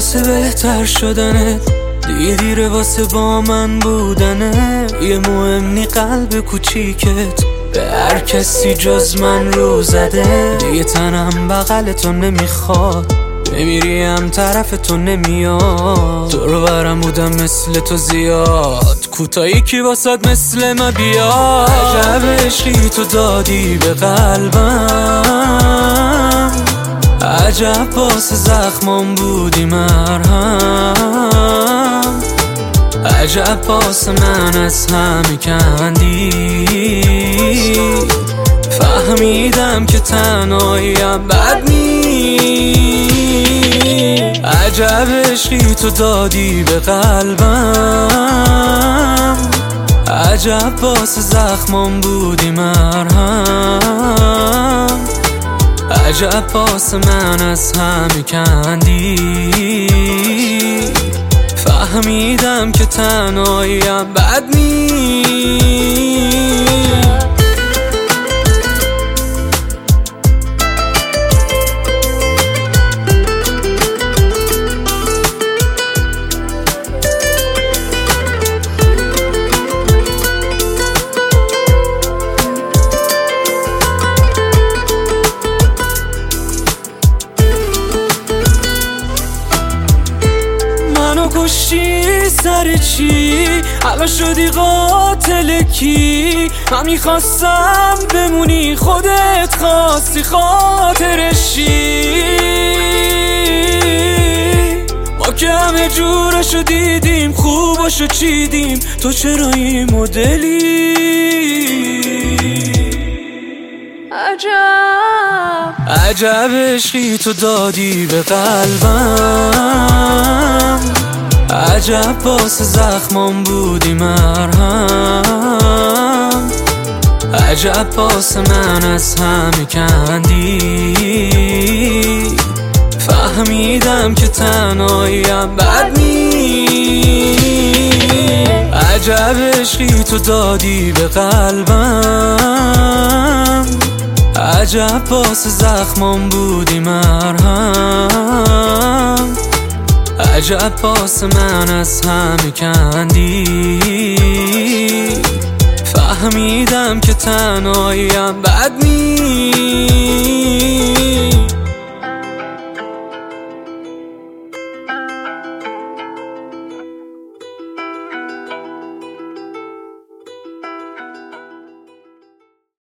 واسه بهتر شدنت، دیگه دیره واسه با من بودنه. یه مهمنی قلب کوچیکت به هر کسی جز من رو زده. دیگه تنم بغلتو نمیخواد، بمیریم طرف تو نمیاد. دور برم بودم مثل تو زیاد، کوتاهی کی واسد مثل ما بیاد. عجب عشقی تو دادی به قلبم، عجب واسه زخمام بودی مرهم، عجب واسه من از همه کندی. فهمیدم که تنهاییم بد نیست. عجب عشقی تو دادی به قلبم، عجب واسه زخمام بودی مرهم، عجب واسه من از همه کندی. فهمیدم که تنهاییم بد نیست. کشتی سر چی؟ الان شدی قاتل کی؟ من میخواستم بمونی، خودت خواستی خاطرشی. ما که همه جورشو دیدیم، خوباشو چیدیم، تو چرا این مدلی؟ عجب عشقی تو دادی به قلبم، عجب واسه زخمام بودی مرهم، عجب واسه من از همه کندی. فهمیدم که تنهاییم بد نیست. عجب عشقی تو دادی به قلبم، عجب واسه زخمام بودی مرهم، عجب واسه من از همه کندی. فهمیدم که تنهاییم بد نیست.